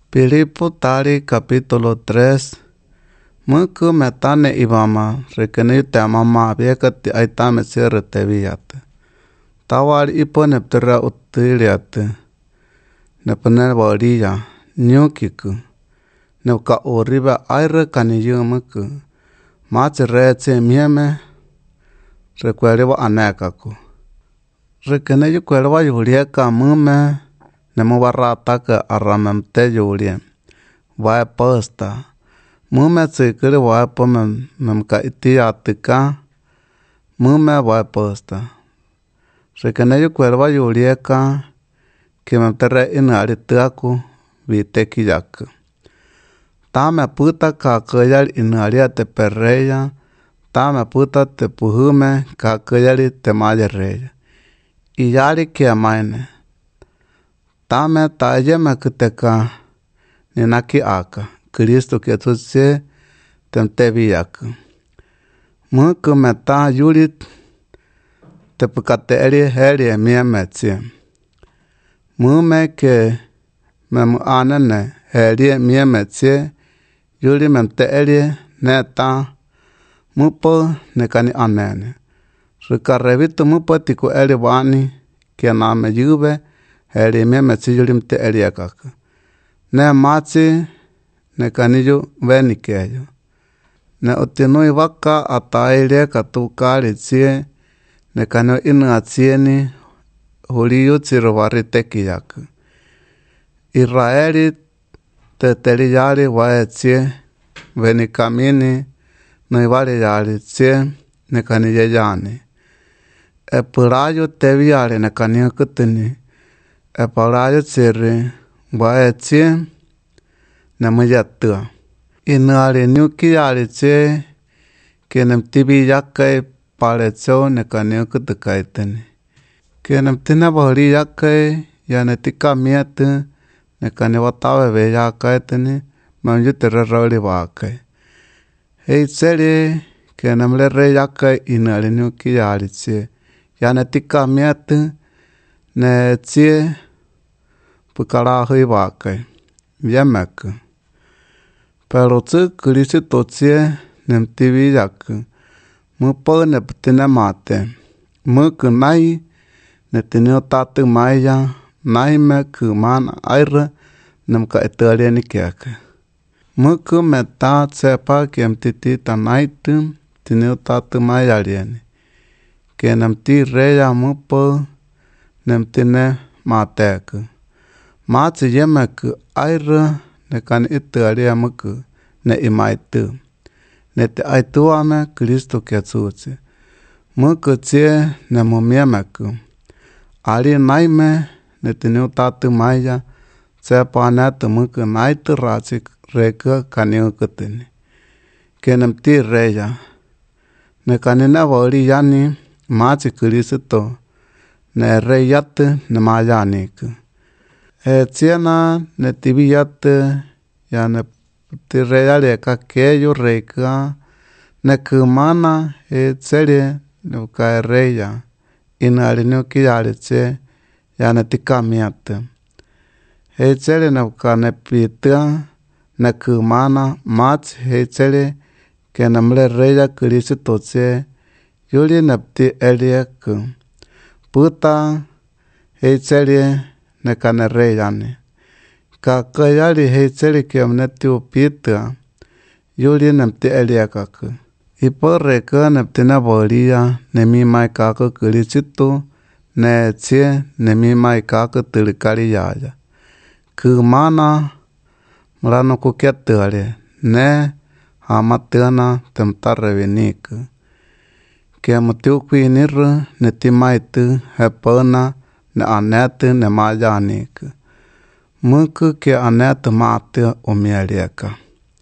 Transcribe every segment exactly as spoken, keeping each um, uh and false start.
Filipo tari capítulo tres. Măcă metane ibama, rekeneu te mama vieka ti aitame sierre te viate. Tawari ipo neptera utiliate. Nepene varilla, nyukiku. Neuka oriba aire kaniyumuku. Machi rece mieme, recuereva anekaku. Rekeneu kuelva yulieka mume, nemu barrataka arramemte yuliem. Vai posta. Mume tsikiri vai pomem memka itia tika. Mume vai posta. Rekeneu kuelva yulieka, kimemtere inari tiaku, viteki yaku. Tame puta kakayal inaria te perreya, tame puta te puhume kakayali te mayereya. Iyari kiamaine. Tame tayeme kuteka ninaki aka, Kristo ketutse temteviyaku. Muku meta yulit te pukateri heri miemetsie. Mume ke memu anene heri miemetsie, yuli memteeri neta mupo nekani anene. Rikarevitu mupo tiku eri wani kianame yube heri miemetsie yuli mteeri akaku. Ne matsi nekani yu venikeyo. Ne utinui waka ataile katukari tsie nekani inu atsieni huliyu tsiruvari tekiyaku. Israeli te teliyari wae tsie venikamini nuivali yari tsie nekani yeyani. E purayo teviari nekani ukutini. E purayo tsiri wae tsie nemuyatua. Inuari nyuki yari tsie kienem tibi yakai parecho nekani ukutukaitini. Kienem tinebori yakai yanetika mietu nekani watawe ve yakaitini mamyutere roli wakai. Hei tseri kienem le re yakai inuari nyuki yari tsie yanetika mietu ne tsie pukarahui wakai. Yemeku. Pero tsu Kristo tsie nemtivi yaku. Mupo neputine mate. Muku nai netinio tatu maya. Naime kumana aire nemka eterieni kiake. Muku meta tsepa kiem titita naitum tinio tatu maya lieni. Kie nemti reya mupo nemtine mateku. Matsi yemeku aire nekani iteria muku ne imaitu. Nete aituame Kristo kiatsutsi. Muku tsie nemumiemeku. Ari naime netinio tatu maya tsepa netu muku naitu ratsi reka kaniukutini. Kienem ti reya. Nekani nevori yani matsi Kristo ne reyate ne mayaniku. E tsiena ne tibiyate ya ne tireyale kakeyo reka ne kumana e tsere ne ka reya inari no kiyale tse ya ne tikamiate. E tsere ne ka ne pita ne kumana mats he tsere ke ne mle reya Kristo tse yuli ne pti eliaku. Puta he tsere ne ka ne reyane. Ka kayali he tsere ke ne tiu pita yuli ne pti eliakaku. Ipo reka ne pti ne bolia ne mi mai kaku Kristo ne tsie ne mi mai kaku tilikari yaya. Kumana mrano kukiatare ne hamatana temtare viniku. Ke mutiu kuiniru ne timaitu hepona ne anetu ne mayaniku. Muku ke anetu mate umielieka.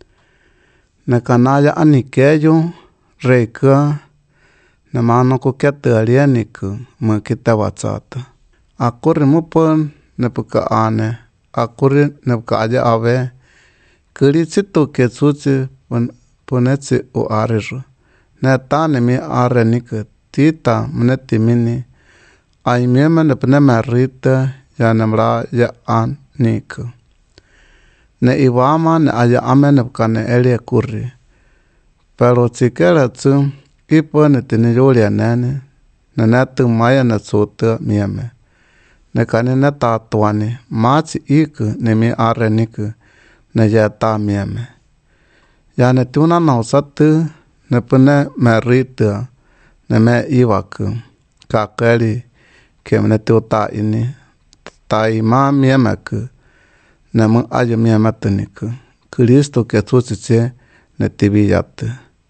Ne kanaya anikeyo reka ne mano kukiatare niku mukita watsata. Akuri mupo ne puka ane. Akuri ne puka aja ave. Kristo ketsutsi punetsi u ariru. Ne tane mi are niku tita mnetimini. Ai mieme ne pune merita ya nemra ya an niku. ne iwama ne aya amene kane elia kurri. Pero tsikela tsu ipo ne tini yulia nene, ne netu maya ne tsuta mieme. Ne kane ne tatuani, machi iku ne mi are niku, ne yeta mieme. Ya ne tuna nausatu, ne pune me rita, ne me iwaku, kakeli, kem ne tuta ini, ta ima miemeku, ne mu ayo miemetuniku, Kristo ke tsutsiche ne tibi yatu.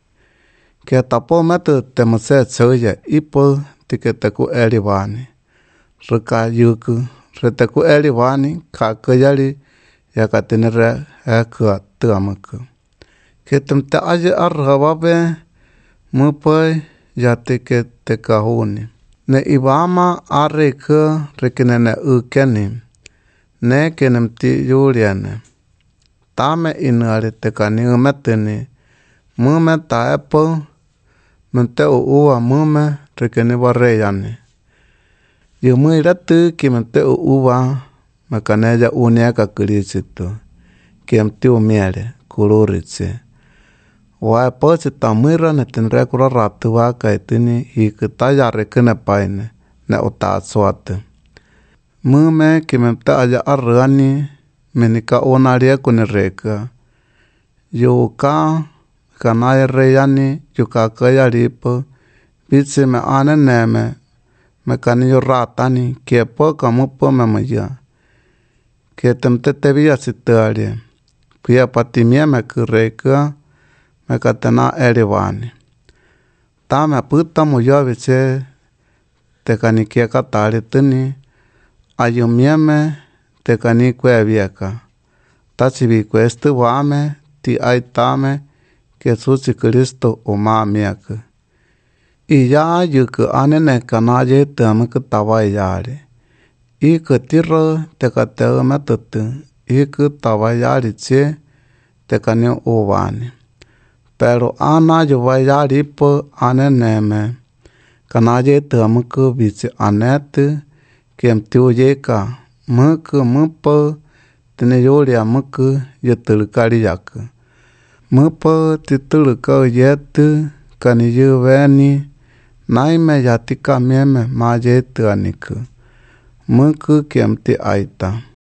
Ke tapo metu te muse tsoya ipo tike teku eli wani. Rika yuku, reteku eli wani, kakayali, ya katinere ekua tuamuku. Ke temte ayo arrawabe, mupoi ya tike te kahuni. Ne iwama arreku rekinene ukeni, ne kenemti yuliane. Tame inuari te kani umetini, mume ta epo, mente uua mume rekeni wareyani. Yu mui ratu ki mente uua, mekaneja uniaka kirisitu, ki mti umiele, kururitsi. Wa posi tamira ne tenre kura ratu waka itini hiki tayare kene paine, ne utatsuatu. Mume ki mente aya arrani, menika unaria kune reka. Yuka, kanaya reyani, yuka kaya ripo, bitsi me ane neme, me kani yu ratani, kie poka mupo me maya. Kie temte te via sitari, kuya patimia me kureka, me katena erivani. Ta me puta muya viche, te kani kie katari tini, ayumieme, te kani kwe vieka. Tachivi kwestu wame, ti aitame, ke susi Kristo uma miaka. Iya yuku anene kanaye temuku tawai yari. Iku tiro te kateu metutu, iku tawai yari che, te kani uwani. Pero ana yuwai yari po aneneme, kanaye temuku bichi anetu, kiem tiuyeka, muku mupo, tine yulia muku yutulukari yaku. Mupo tituluka yetu, kani yuveni, naime yatika mieme ma yetu aniku. Muku kiem ti aita.